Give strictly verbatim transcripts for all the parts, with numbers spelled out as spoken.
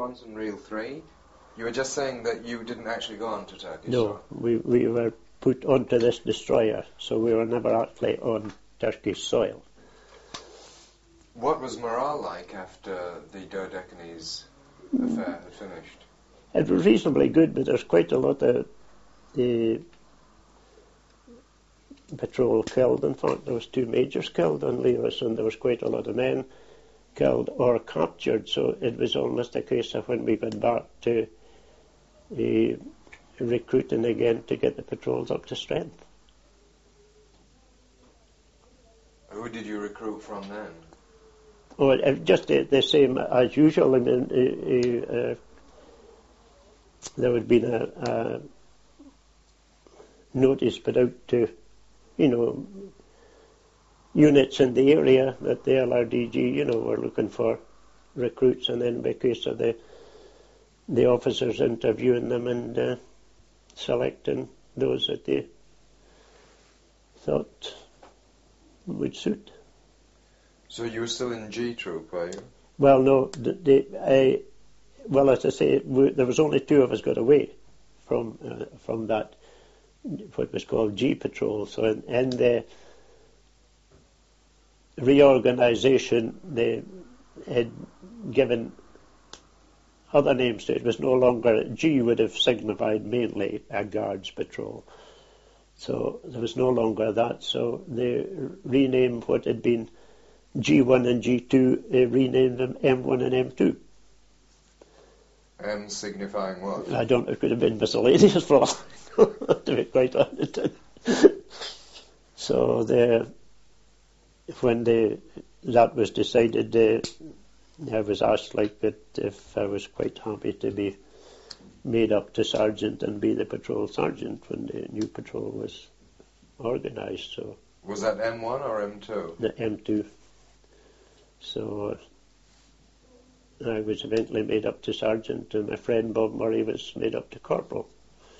ones and Reel three. You were just saying that you didn't actually go on to Turkish No, soil. we, we were put onto this destroyer, so we were never actually on Turkish soil. What was morale like after the Dodecanese affair had finished? It was reasonably good, but there's quite a lot of the patrol killed. In fact, there was two majors killed on Leros, and there was quite a lot of men killed or captured, so it was almost a case of when we went back to uh, recruiting again to get the patrols up to strength. Who did you recruit from then? Oh, it, just the, the same as usual. I mean, uh, uh, there would be a, a notice put out to, you know, units in the area that the L R D G, you know, were looking for recruits, and then by case of the the officers interviewing them and uh, selecting those that they thought would suit. So you were still in G Troop, were you? Well, no, the, the, I, well, as I say, we, there was only two of us got away from uh, from that, what was called G Patrol. So in, in the reorganisation, they had given other names to it. It was no longer, G would have signified mainly a guards patrol. So there was no longer that. So they renamed what had been G one and G two, they renamed them M one and M two. M signifying what? I don't know, it could have been miscellaneous for all, to be quite honest. So the, when they, that was decided, they, I was asked like that if I was quite happy to be made up to sergeant and be the patrol sergeant when the new patrol was organised. So was that M one or M two? The M two. So I was eventually made up to sergeant, and my friend Bob Murray was made up to corporal.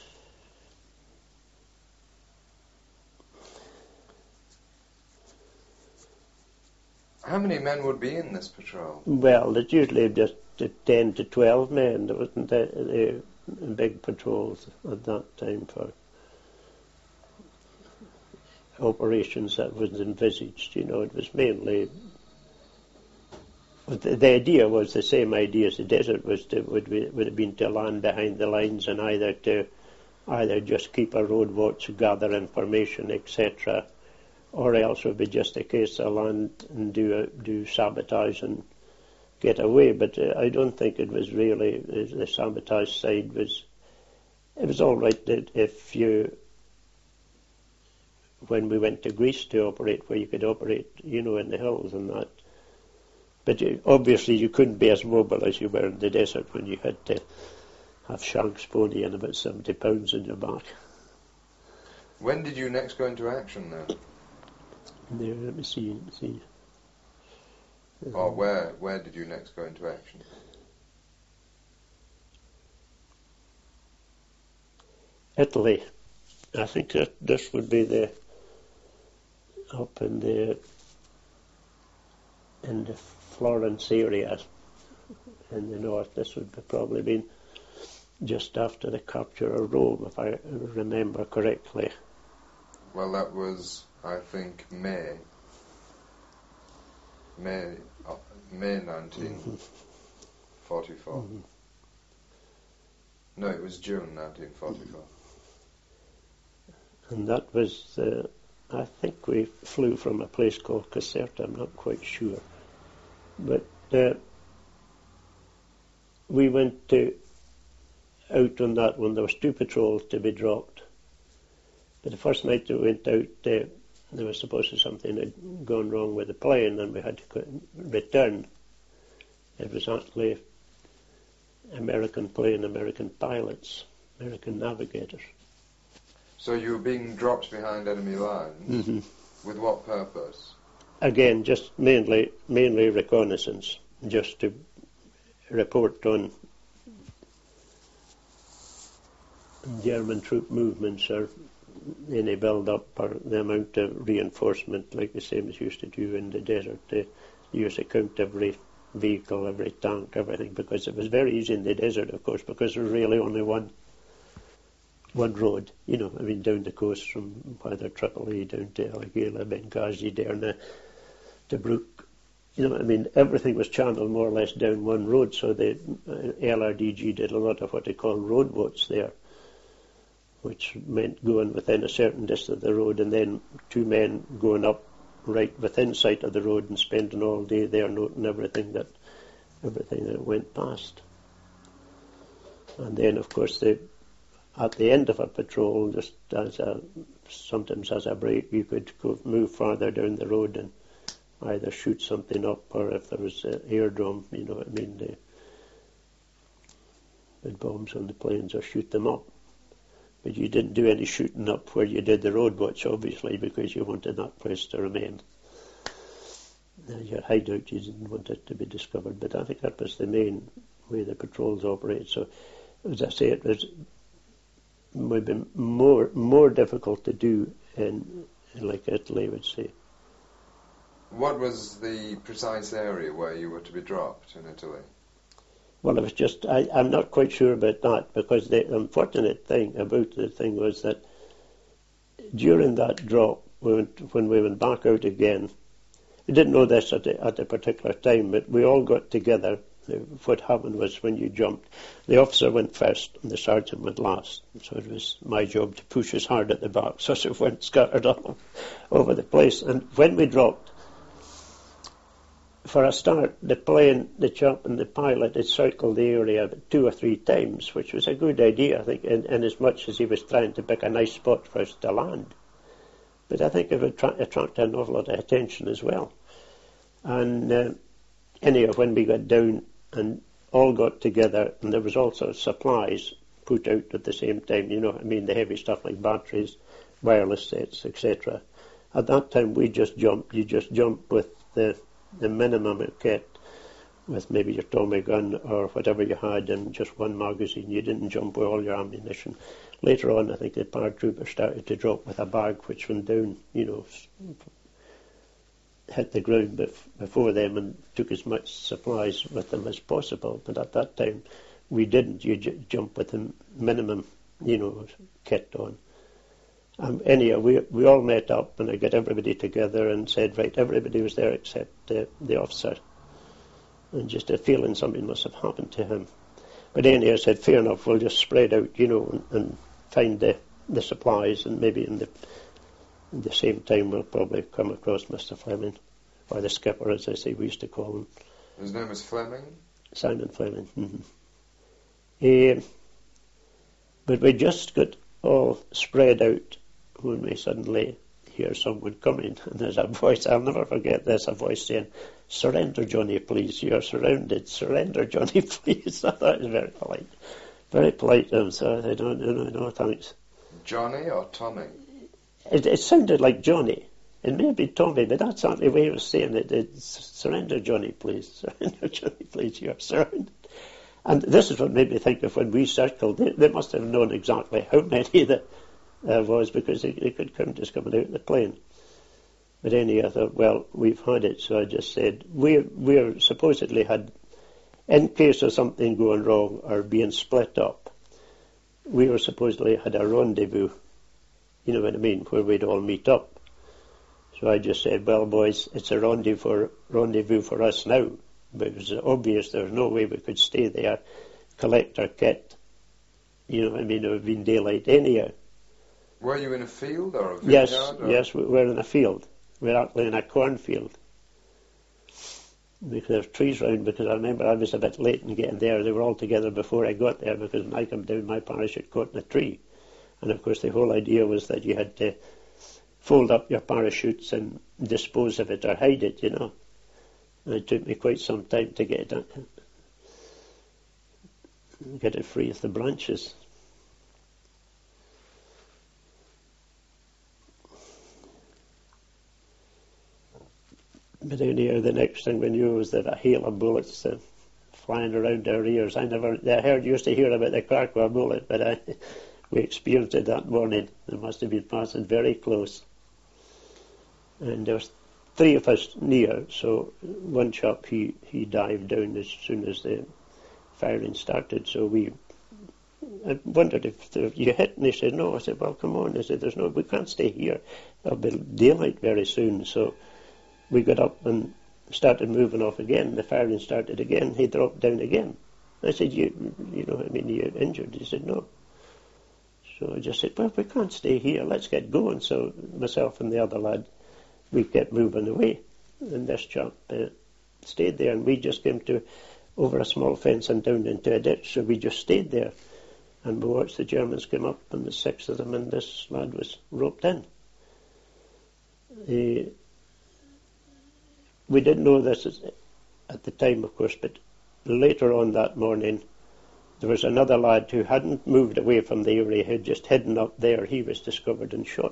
How many men would be in this patrol? Well, it's usually just ten to twelve men. There wasn't a, a big patrols at that time for operations that was envisaged. You know, it was mainly. The, the idea was the same idea as the desert was to, would, be, would have been to land behind the lines and either to either just keep a road watch, gather information, et cetera, or else it would be just a case of land and do a, do sabotage and get away. But uh, I don't think it was really uh, the sabotage side was. It was all right that if you, when we went to Greece to operate, where you could operate, you know, in the hills and that. But you, obviously you couldn't be as mobile as you were in the desert when you had to have Shanks pony and about seventy pounds in your back. When did you next go into action then? There, let me see. Let me see. Or where, where did you next go into action? Italy. I think that this would be the up in the in the Florence area in the north. This would have probably been just after the capture of Rome, if I remember correctly. Well, that was, I think, May. May, uh, May nineteen forty-four. Mm-hmm. No, it was June nineteen forty-four. And that was, uh, I think we flew from a place called Caserta, I'm not quite sure. But uh, we went to, out on that one. There was two patrols to be dropped. But the first night we went out, uh, there was supposed to be something had gone wrong with the plane, and we had to co- return. It was actually American plane, American pilots, American navigators. So you were being dropped behind enemy lines? Mm-hmm. With what purpose? Again, just mainly mainly reconnaissance, just to report on German troop movements or any build-up or the amount of reinforcement, like the same as used to do in the desert. The use account of re- vehicle, every tank, everything, because it was very easy in the desert, of course, because there was really only one one road, you know, I mean, down the coast from either Tripoli down to Al-Ghila, Benghazi, Derna, Tobruk. You know, I mean, everything was channeled more or less down one road, so the uh, L R D G did a lot of what they call road boats there, which meant going within a certain distance of the road and then two men going up right within sight of the road and spending all day there noting everything that everything that went past. And then, of course, the at the end of a patrol, just as a, sometimes as a break, you could go move farther down the road and either shoot something up, or if there was an airdrome, you know what I mean, they with bombs on the planes, or shoot them up. But you didn't do any shooting up where you did the road watch, obviously, because you wanted that place to remain. Now, your hideout, you didn't want it to be discovered, but I think that was the main way the patrols operate. So, as I say, it was maybe more more difficult to do in, in like Italy, I would say. What was the precise area where you were to be dropped in Italy? Well, it was just, I, I'm not quite sure about that, because the unfortunate thing about the thing was that during that drop, we went, when we went back out again, we didn't know this at a, at a particular time, but we all got together. What happened was when you jumped, the officer went first and the sergeant went last. So it was my job to push us hard at the back, so it went scattered all over the place. And when we dropped, for a start, the plane, the chap and the pilot had circled the area two or three times, which was a good idea, I think, in, in as much as he was trying to pick a nice spot for us to land. But I think it would tra- attract an awful lot of attention as well. And uh, anyhow, when we got down and all got together, and there was also supplies put out at the same time, you know, I mean, the heavy stuff like batteries, wireless sets, et cetera. At that time, we just jumped. You just jumped with the the minimum of kit, with maybe your Tommy gun or whatever you had and just one magazine. You didn't jump with all your ammunition. Later on, I think the paratroopers started to drop with a bag which went down, you know, hit the ground bef- before them and took as much supplies with them as possible. But at that time, we didn't. You j- jump with the minimum, you know, kit on. Um, anyhow, we we all met up and I got everybody together and said, right, everybody was there except uh, the officer. And just a feeling something must have happened to him. But anyhow, I said, fair enough, we'll just spread out, you know, and, and find the, the supplies, and maybe in the in the same time we'll probably come across Mister Fleming, or the skipper, as I say, we used to call him. His name was Fleming? Simon Fleming. Mm-hmm. Uh, but we just got all spread out when we suddenly hear someone coming, and there's a voice, I'll never forget this, a voice saying, "Surrender, Johnny, please, you're surrounded, surrender, Johnny, please." I thought it was very polite, very polite of him, so I said, no, no, no, no, thanks. Johnny or Tommy? It, it sounded like Johnny. It may be Tommy, but that's not the way he was saying it. It's, "Surrender, Johnny, please, surrender, Johnny, please, you're surrounded." And this is what made me think of when we circled, they, they must have known exactly how many that there was, because they, they could count us coming out of the plane. But anyhow, I thought, well, we've had it, so I just said, we're, we're supposedly had, in case of something going wrong or being split up, we were supposedly had a rendezvous, you know what I mean, where we'd all meet up. So I just said, well, boys, it's a rendezvous for, rendezvous for us now, but it was obvious there was no way we could stay there, collect our kit, you know what I mean, it would have been daylight anyhow. Were you in a field or a vineyard? Yes, or? yes, we were in a field. We were actually in a cornfield. Because there's trees round, because I remember I was a bit late in getting there. They were all together before I got there, because when I come down, my parachute caught in a tree. And of course the whole idea was that you had to fold up your parachutes and dispose of it or hide it, you know. And it took me quite some time to get it, get it free of the branches. But anyhow, the next thing we knew was that a hail of bullets uh, flying around our ears. I never, I heard, used to hear about the Krakow bullet, but I, we experienced it that morning. It must have been passing very close. And there was three of us near, so one chap, he, he dived down as soon as the firing started, so we, I wondered if there, you hit, and they said no. I said, well, come on. They said, there's no, we can't stay here. There'll be daylight very soon. So we got up and started moving off again. The firing started again. He dropped down again. I said, you, you know, I mean, you're injured. He said, no. So I just said, well, we can't stay here. Let's get going. So myself and the other lad, we kept moving away. And this chap uh, stayed there, and we just came to over a small fence and down into a ditch. So we just stayed there. And we watched the Germans come up, and the six of them, and this lad was roped in. Uh, we didn't know this at the time, of course, but later on that morning, there was another lad who hadn't moved away from the area, who had just hidden up there. He was discovered and shot.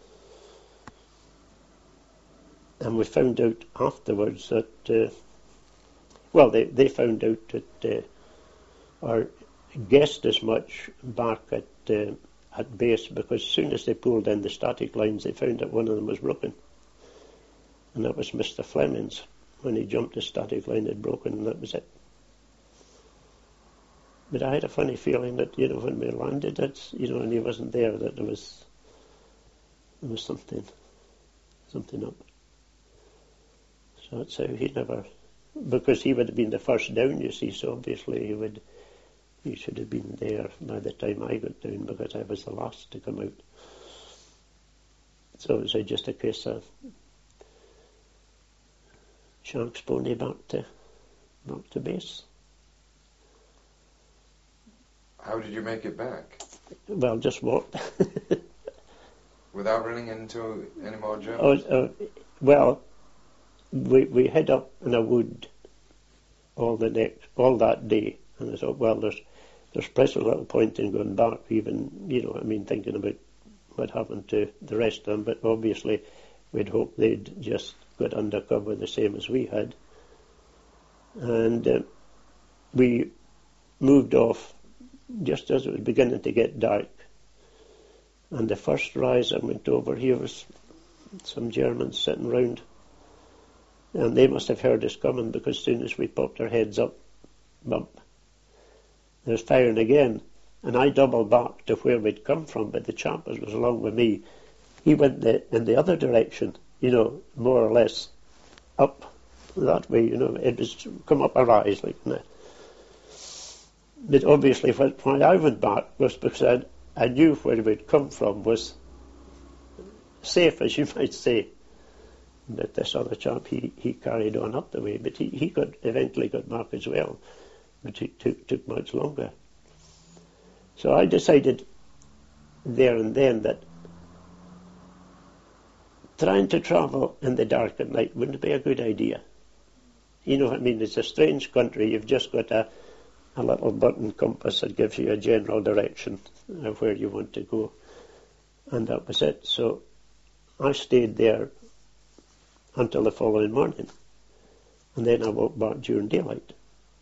And we found out afterwards that, uh, well, they, they found out that, uh, or guessed as much back at uh, at base, because as soon as they pulled in the static lines, they found that one of them was broken. And that was Mister Fleming's. When he jumped, the static line had broken, and that was it. But I had a funny feeling that, you know, when we landed, that's, you know, and he wasn't there, that there was there was something, something up. So that's how he never, because he would have been the first down, you see, so obviously he would, he should have been there by the time I got down, because I was the last to come out. So it was just a case of Shanks pony back to, back to base. How did you make it back? Well, just walked. Without running into any more Germans? Oh, uh, well, we we hid up in a wood all the next, all that day, and I thought, well, there's there's precious little point in going back, even, you know, I mean, thinking about what happened to the rest of them, but obviously we'd hoped they'd just got undercover the same as we had. And uh, we moved off just as it was beginning to get dark. And the first rise I went over, here was some Germans sitting round. And they must have heard us coming, because as soon as we popped our heads up, bump, there was firing again. And I doubled back to where we'd come from, but the chap that was along with me, he went the, in the other direction, you know, more or less up that way, you know. It was come up a rise like that. But obviously why I went back was because I, I knew where we'd come from was safe, as you might say. But this other chap, he, he carried on up the way, but he, he got eventually got back as well, but it took, took much longer. So I decided there and then that trying to travel in the dark at night wouldn't be a good idea. You know what I mean? It's a strange country. You've just got a, a little button compass that gives you a general direction of where you want to go. And that was it. So I stayed there until the following morning. And then I walked back during daylight.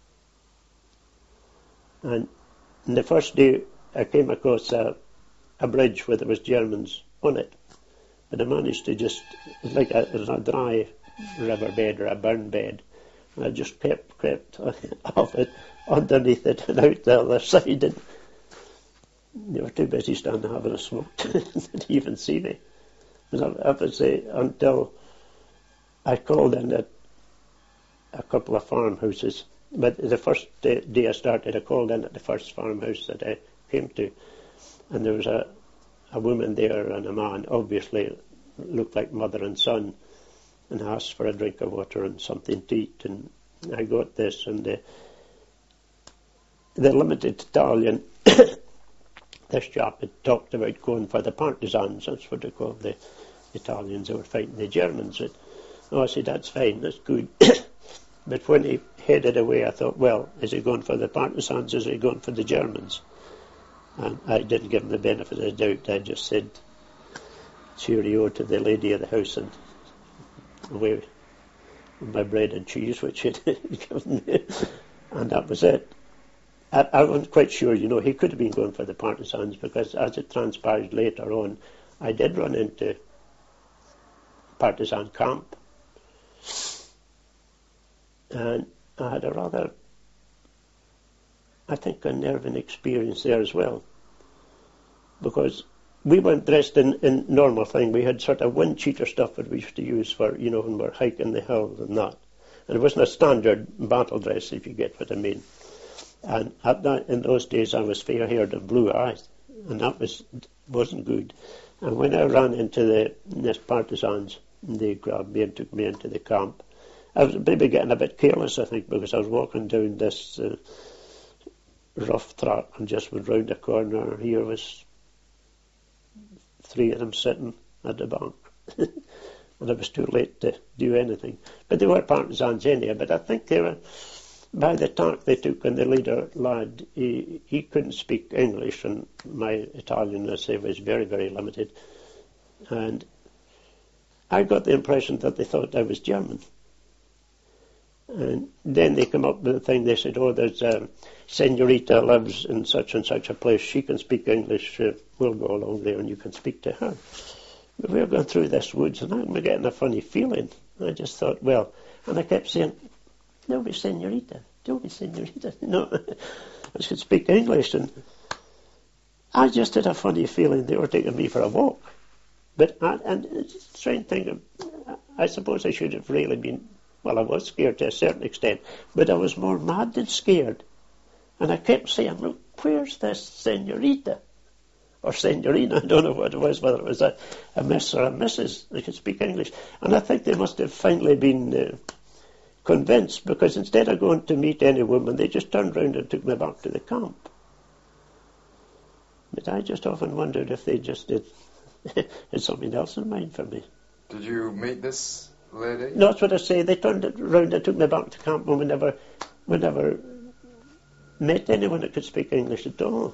And on the first day, I came across a, a bridge where there was Germans on it. But I managed to just, it was like a, it was a dry riverbed or a burn bed. And I just kept, crept off it, underneath it, and out the other side. And they were too busy standing having a smoke to even see me. And I have to say, until I called in at a couple of farmhouses. But the first day, day I started, I called in at the first farmhouse that I came to. And there was a, a woman there and a man, obviously looked like mother and son, and asked for a drink of water and something to eat. And I got this, and the, the limited Italian, this chap had talked about going for the partisans, that's what they called the Italians who were fighting the Germans. And, oh, I said, that's fine, that's good. But when he headed away, I thought, well, is he going for the partisans, is he going for the Germans? And I didn't give him the benefit of the doubt. I just said cheerio to the lady of the house and away with my bread and cheese, which he'd given me. And that was it. I, I wasn't quite sure, you know, he could have been going for the partisans, because as it transpired later on, I did run into partisan camp And I had a rather, I think, unnerving experience there as well. Because we weren't dressed in, in normal thing. We had sort of wind cheater stuff that we used to use for, you know, when we're hiking the hills and that. And it wasn't a standard battle dress, if you get what I mean. And at that, in those days, I was fair-haired and blue eyes, and that was wasn't good. And when I ran into the this partisans, they grabbed me and took me into the camp. I was maybe getting a bit careless, I think, because I was walking down this uh, rough track and just went round a corner. Here was three of them sitting at the bank. And it was too late to do anything. But they were partisans anyhow, but I think they were, by the tack they took, and the leader lad, he, he couldn't speak English, and my Italian, I say, was very, very limited. And I got the impression that they thought I was German. And then they come up with the thing, they said, oh, there's a senorita lives in such and such a place, she can speak English, uh, we'll go along there and you can speak to her. But we were going through this woods and I'm getting a funny feeling. I just thought, well, and I kept saying, don't be senorita, don't be senorita. No, I should speak English. And I just had a funny feeling they were taking me for a walk. But, I, and it's a strange thing, I suppose I should have really been, well, I was scared to a certain extent, but I was more mad than scared. And I kept saying, look, where's this senorita? Or senorina, I don't know what it was, whether it was a, a miss or a missus. They could speak English. And I think they must have finally been uh, convinced, because instead of going to meet any woman, they just turned round and took me back to the camp. But I just often wondered if they just did had something else in mind for me. Did you meet this lady? No, that's what I say. They turned it round and took me back to camp, and we never, we never met anyone that could speak English at all.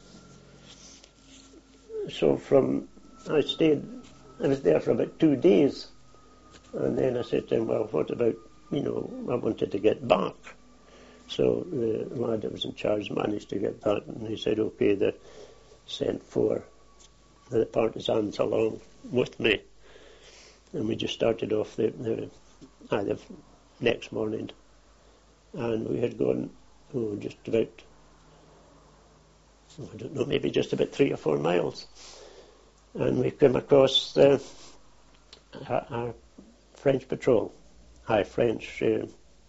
So from, I stayed, I was there for about two days, and then I said to him, well, what about, you know, I wanted to get back. So the lad that was in charge managed to get that, and he said, okay, they sent four of the partisans along with me. And we just started off the, the, uh, the next morning. And we had gone, oh, just about, I don't know, maybe just about three or four miles. And we came across the, our, our French patrol, high French uh,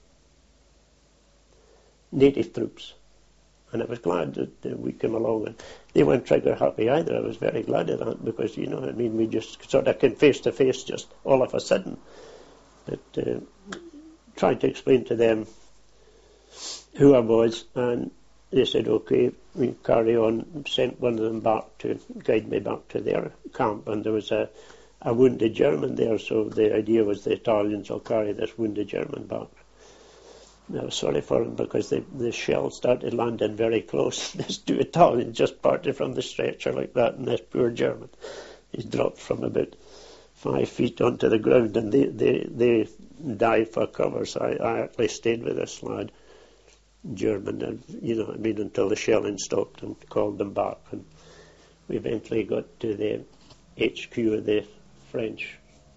native troops. And I was glad that uh, we came along, and they weren't trigger happy either. I was very glad of that, because, you know what I mean, we just sort of came face to face just all of a sudden. But uh, tried to explain to them who I was, and they said, okay, we carry on. Sent one of them back to guide me back to their camp, and there was a, a wounded German there, so the idea was the Italians will carry this wounded German back. I was sorry for him, because the, the shell started landing very close. These two Italians just parted from the stretcher like that, and this poor German, he's dropped from about five feet onto the ground, and they, they, they dived for cover, so I, I actually stayed with this lad, German, and, you know, I mean, until the shelling stopped, and called them back, and we eventually got to the H Q of the French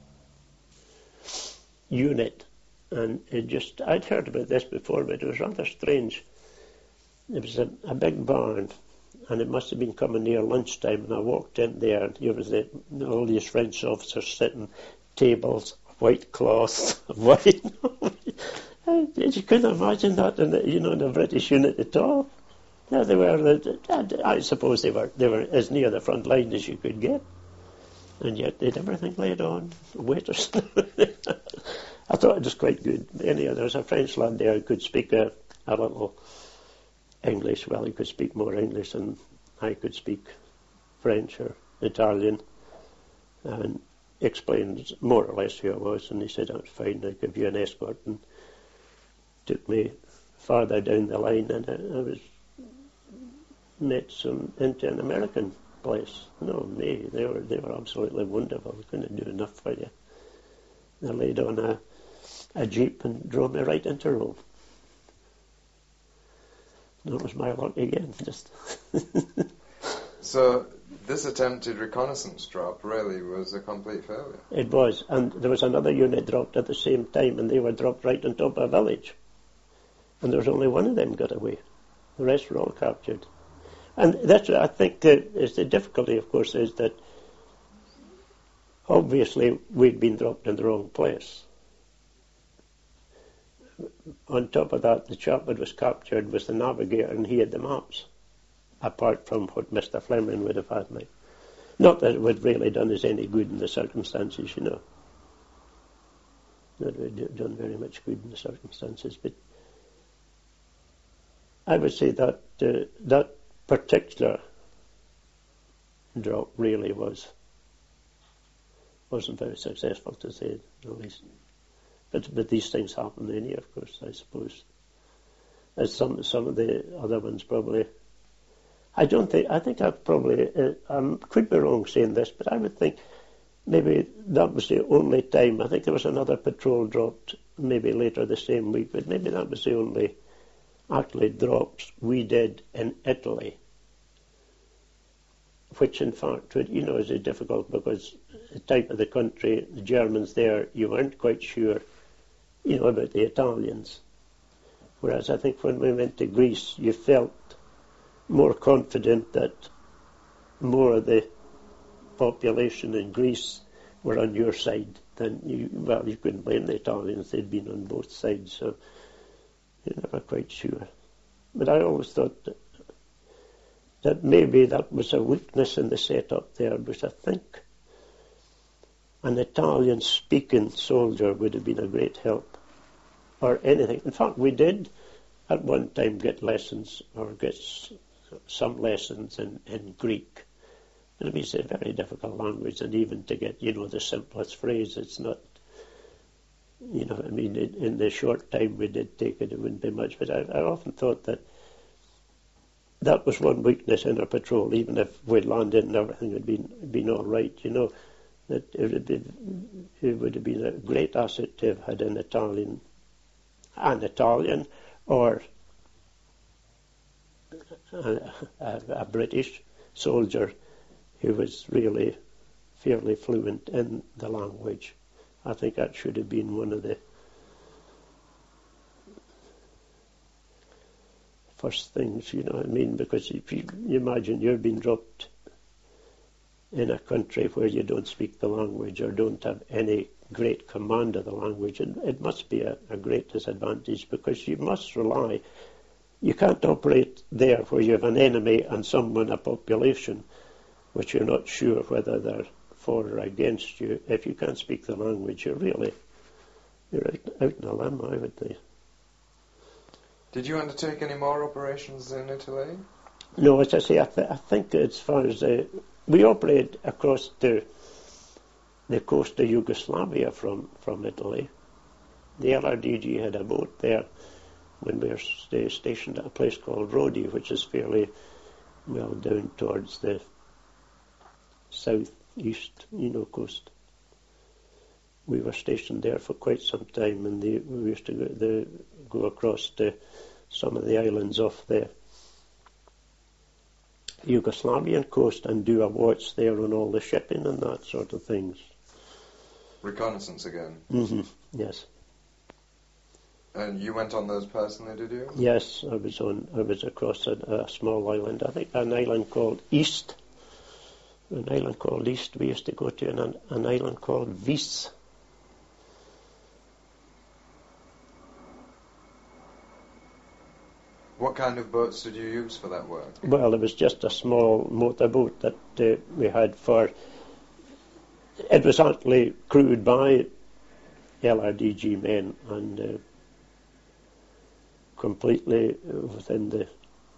unit. And it just, I'd heard about this before, but it was rather strange. It was a, a big barn, and it must have been coming near lunchtime, and I walked in there, and here was the, all these French officers sitting, tables, white cloth, white. You couldn't imagine that in the, you know, in the British unit at all. Yeah, they were, I suppose they were, they were as near the front line as you could get. And yet they'd everything laid on, waiters. I thought it was quite good. Anyhow, there was a French lad there who could speak a, a little English. Well, he could speak more English than I could speak French or Italian, and explained more or less who I was, and he said, that's fine, I'll give you an escort, and took me farther down the line, and I, I was met some into an American place. No, me, they were, they were absolutely wonderful. They couldn't do enough for you. They laid on a, a jeep and drove me right into Rome. That was my luck again. Just so this attempted reconnaissance drop really was a complete failure. It was, and there was another unit dropped at the same time, and they were dropped right on top of a village. And there was only one of them got away. The rest were all captured. And that's, I think, uh, is the difficulty, of course, is that obviously we'd been dropped in the wrong place. On top of that, the chap that was captured was the navigator, and he had the maps, apart from what Mister Fleming would have had. Like. Not that it would really done us any good in the circumstances, you know. Not really done very much good in the circumstances, but I would say that uh, that particular drop really was wasn't very successful, to say the least. But but these things happen in here, of course, I suppose. As some some of the other ones probably. I don't think. I think I probably. Uh, I could be wrong saying this, but I would think maybe that was the only time. I think there was another patrol dropped maybe later the same week, but maybe that was the only actually drops we did in Italy. Which, in fact, would, you know, is difficult because the type of the country, the Germans there, you weren't quite sure, you know, about the Italians. Whereas I think when we went to Greece, you felt more confident that more of the population in Greece were on your side than you. Well, you couldn't blame the Italians; they'd been on both sides, so you're never quite sure. But I always thought that, that maybe that was a weakness in the setup there, because I think an Italian-speaking soldier would have been a great help, or anything. In fact, we did at one time get lessons, or get s- some lessons in, in Greek. And I mean, it's a very difficult language, and even to get, you know, the simplest phrase, it's not, you know, I mean, in, in the short time we did take it, it wouldn't be much. But I, I often thought that that was one weakness in our patrol, even if we'd landed and everything had been been all right, you know, that it would, be, it would have been a great asset to have had an Italian, an Italian, or a, a, a British soldier who was really fairly fluent in the language. I think that should have been one of the first things, you know what I mean, because if you, you imagine you're being dropped in a country where you don't speak the language or don't have any great command of the language, it, it must be a, a great disadvantage, because you must rely, you can't operate there where you have an enemy and someone, a population, which you're not sure whether they're for or against you. If you can't speak the language, you're really, you're out, out in a limb, I would say. Did you undertake any more operations in Italy? No, as I say, I, th- I think as far as uh, we operated across the the coast of Yugoslavia from, from Italy. The L R D G had a boat there when we were st- stationed at a place called Rodi, which is fairly well down towards the southeast, you know, coast. We were stationed there for quite some time, and the, we used to go, the, go across to some of the islands off the Yugoslavian coast and do a watch there on all the shipping and that sort of things. Reconnaissance again? Mm-hmm. Yes. And you went on those personally, did you? Yes, I was on. I was across a, a small island. I think an island called East. An island called East. We used to go to an, an island called Vis. What kind of boats did you use for that work? Well, it was just a small motorboat that uh, we had for. It was actually crewed by L R D G men and uh, completely within the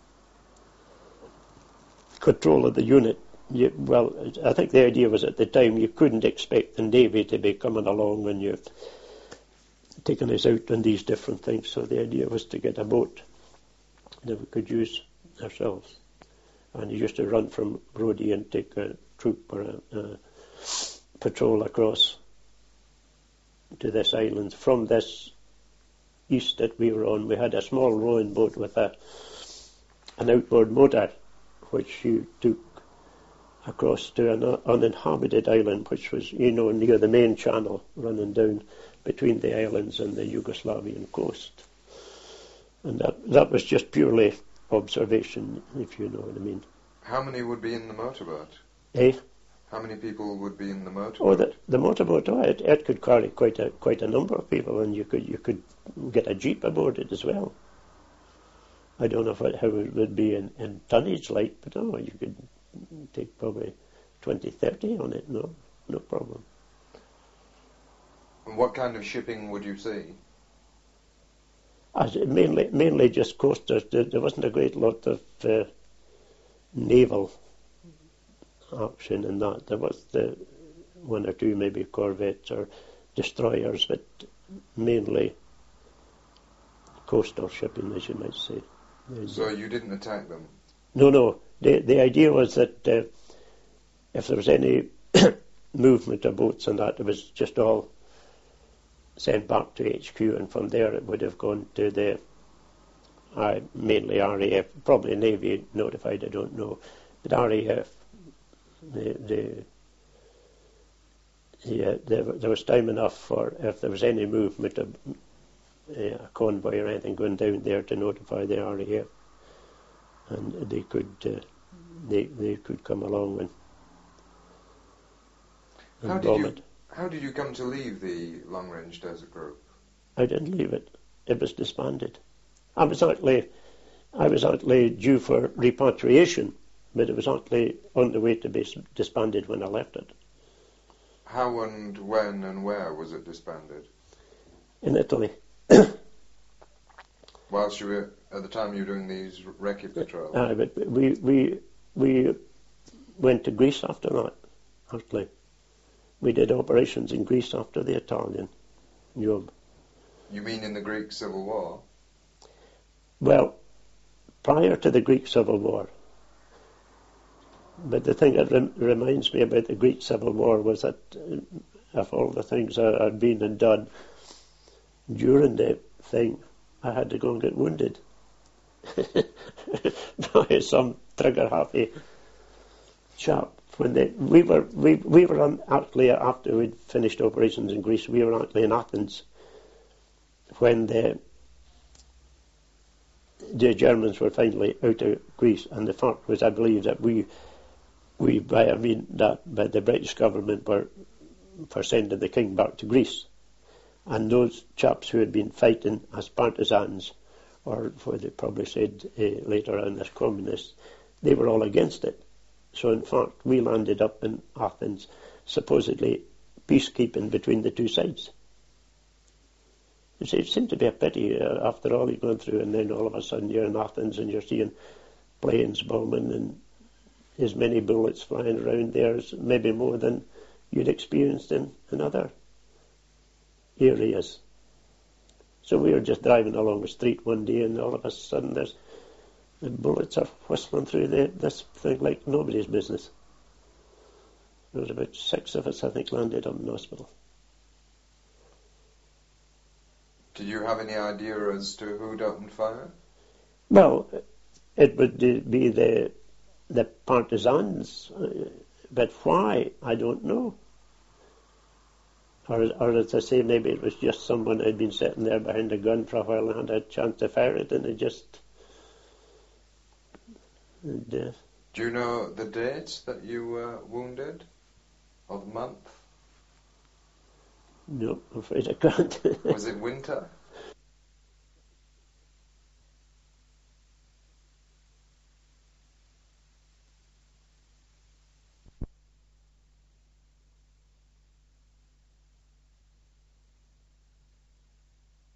control of the unit. You, well, I think the idea was at the time you couldn't expect the Navy to be coming along when you're taking us out on these different things, so the idea was to get a boat that we could use ourselves. And you used to run from Rodi and take a troop or a, a patrol across to this island. From this east that we were on, we had a small rowing boat with a an outboard motor, which you took across to an uninhabited island, which was, you know, near the main channel running down between the islands and the Yugoslavian coast. And that, that was just purely observation, if you know what I mean. How many would be in the motorboat? Eh? How many people would be in the motorboat? Oh, the, the motorboat, oh, it, it could carry quite a quite a number of people, and you could you could get a jeep aboard it as well. I don't know if it, how it would be in, in tonnage like, but no, you could take probably twenty, thirty on it, no, no problem. And what kind of shipping would you see? As mainly, mainly just coasters. There, there wasn't a great lot of uh, naval action in that. There was the one or two maybe corvettes or destroyers, but mainly coastal shipping, as you might say. So you didn't attack them? No, no. The the idea was that uh, if there was any movement of boats and that, it was just all sent back to H Q, and from there it would have gone to the uh, mainly R A F, probably Navy notified, I don't know, but R A F. The, the, yeah, there, there was time enough for, if there was any movement of uh, a convoy or anything going down there, to notify the R A F, and they could uh, they they could come along and, and how bomb did you, it. How did you come to leave the Long Range Desert Group? I didn't leave it. It was disbanded. I was actually I was actually due for repatriation, but it was actually on the way to be disbanded when I left it. How and when and where was it disbanded? In Italy. Whilst you were, at the time you were doing these recce patrols? Uh, but we, we, we went to Greece after that, actually. We did operations in Greece after the Italian job. You mean in the Greek Civil War? Well, prior to the Greek Civil War. But the thing that rem- reminds me about the Greek Civil War was that uh, of all the things that had been and done during the thing, I had to go and get wounded by some trigger-happy chap. When they, we were we we were on, actually after we'd finished operations in Greece, we were actually in Athens when the the Germans were finally out of Greece, and the fact was, I believe, that we we by I mean that by the British government were for sending the king back to Greece, and those chaps who had been fighting as partisans, or what they probably said uh, later on as communists, they were all against it. So in fact, we landed up in Athens, supposedly peacekeeping between the two sides. You see, it seemed to be a pity, uh, after all you've gone through, and then all of a sudden you're in Athens and you're seeing planes bombing and as many bullets flying around there, as maybe more than you'd experienced in, in other areas. So we were just driving along the street one day, and all of a sudden there's the bullets are whistling through the, this thing like nobody's business. There was about six of us, I think, landed up in the hospital. Did you have any idea as to who'd opened fire? Well, it would be the the partisans, uh, but why, I don't know. Or, or as I say, maybe it was just someone who'd been sitting there behind a gun for a while and had a chance to fire it, and it just... And, uh, Do you know the dates that you were wounded? Or the month? No, I'm afraid I can't. Was it winter?